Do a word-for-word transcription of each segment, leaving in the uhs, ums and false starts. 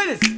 Hear this.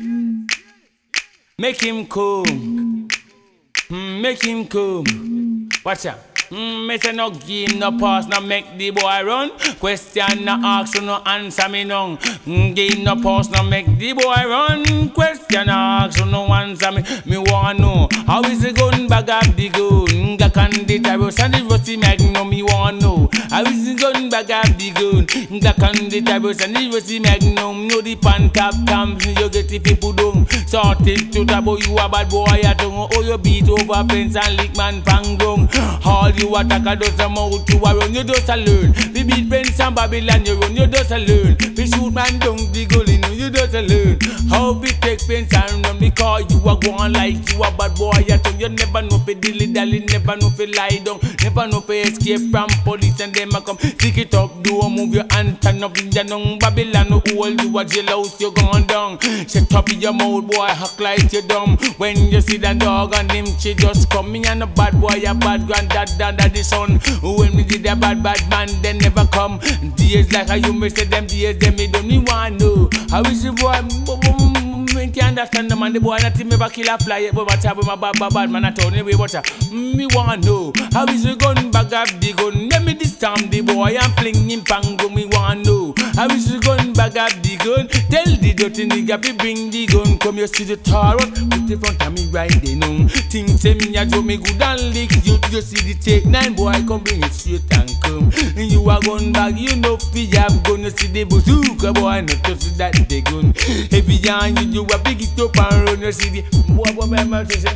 Make him come. Mm, make him come. Watch out. Mm, me say no give no pass, no make the boy run. Question no ask, so no answer me no. Mm, give no pass, no make the boy run. Question no ask, so no answer me. Me want know how is the gun bag up the gun? The candidate I was and the rusty magnum. Me want know how is the gun bag up the gun? The candidate I was and the rusty magnum. No the pan tap camps, you get the people down. Sorted to the boy, you a bad boy at home. Oh you beat over fence and lick man pangong. All you attack a does a mouth to a run, you just a learn. We beat Prince and Babylon, you run, you just a learn. We shoot man down the gully, you just a learn. How we take Prince and run because you are going like you a bad boy at home. You never know fi dilly dally, never know fi lie down, never know fi escape from police and them a come. Stick it up, do a move your hand, turn up in the nung. Babylon no hold you a jailhouse, you gone down. Shut up in your mouth, boy, hack like you dumb. When you see that dog and him, she just come in and a bad boy, a bad granddad. That the son, when me did a bad bad man, they never come. Days like how you may say them days, them me don't even want know. How is the boy? Me can't understand the man, the boy not me ever kill a fly. But what's up with my bad bad bad man? I told me what's up. Me want know how is the gun bag up the gun? Let me this time the boy and fling him pango. Me want know how is the gun bag up the gun? Tell the dirty nigga fi bring the gun. Come you see the tarot, put it front of me right there now. Think say me a joke, me good and lick you. You see the take nine boy come bring it straight and come. And you a gun bag, you know fi have gun. You see the bazooka boy, not touch that the gun. If you and you do a big it up and run, you see the boy boy my mouth say.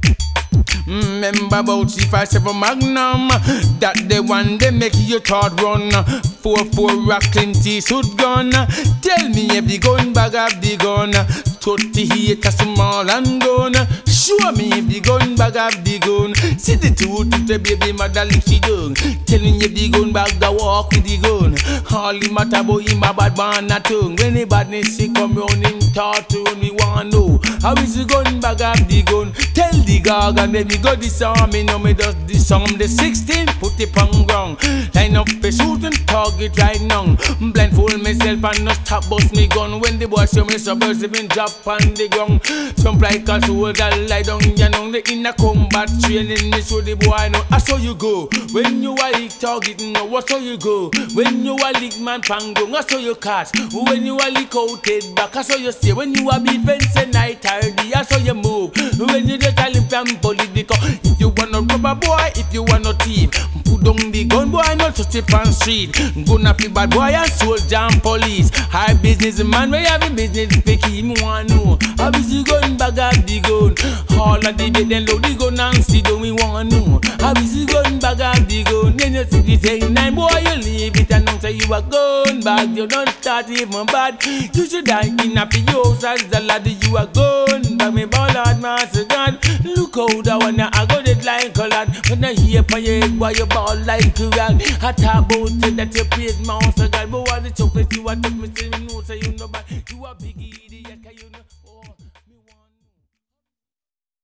Remember about three five seven Magnum, that the one they make your thought run. Four four rock Clint Eastwood gun. Tell me if the gun bag up the gun. Thirty eight a small and gun. Show me if the gun bag up the gun. See the two to the baby mother lick she gun. Tell me if the gun bag the walk with the gun. All the matter about him a bad man a tongue. When the badness she come round him thought to me want know how is the gun bag up the gun. Tell the gag and then go disarm me, no me does disarm the sixteen, put it on ground. Line up a shooting target right now. Blindfold myself and not stop bust me gun. When the boy show me suburbs, they been drop on the ground. Some like a soldier lie down, you know the inner combat training. Me show the boy know I saw you go. When you are lick target, no what saw you go. When you are lick man pango, I saw you catch. When you are lick out head back, I saw you stay. When you are be fence and night tardy, I saw you move. When you just tell him from political. If you want no rubber boy, if you want no team, put down the gun boy, not touch it on street. Gonna fi bad boy and soldier and police. High business man, we have a business picky. Me want know how is the gun bag up the gun? All of the bed then load the gun and see do we want know how is the gun bag up the gun? Then you see the thing nine boy, you leave it and don't say you a gun bag. You don't start even bad. You should die in a house as the lad you a gun bag. Me ballad master God. Look how that one I got it like a lad. When I hear for your head, boy, you ball like a rag. I talk about it that you paid mouse, God, but what the chocolate you want to me